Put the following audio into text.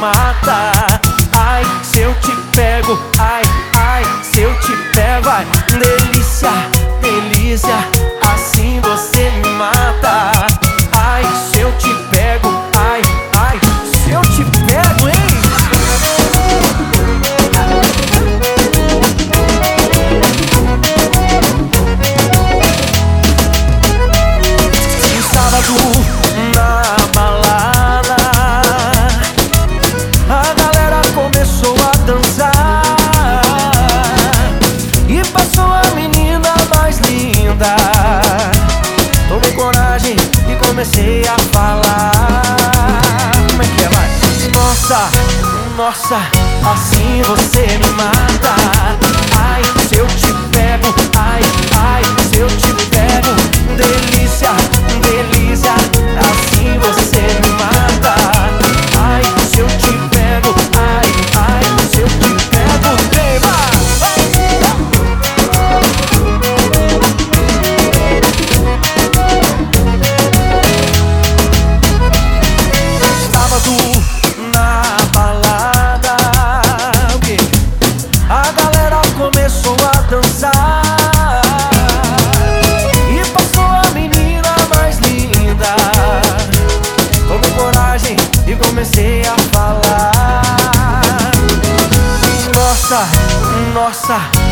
mata. Ai, se eu te pego, ai, ai, se eu te pego, ai, delícia, delícia, assim você me mata. Ai, se eu te pego, ai, ai, se eu te pego, hein? Um sábado na balada, a galera começou a dançar e passou a menina mais linda. Tomei coragem e comecei a falar. Como é que é, vai? Nossa, nossa, assim você me mata. Ai, se eu te pego, ai, ai, se eu te pego, delícia, delícia, assim você me mata. Ai, se eu te pego, ai, ai, se eu te pego, beba. Sábado na balada, o quê? A galera começou a dançar e passou a menina mais linda. Tomei coragem e comecei a falar. Nossa, nossa,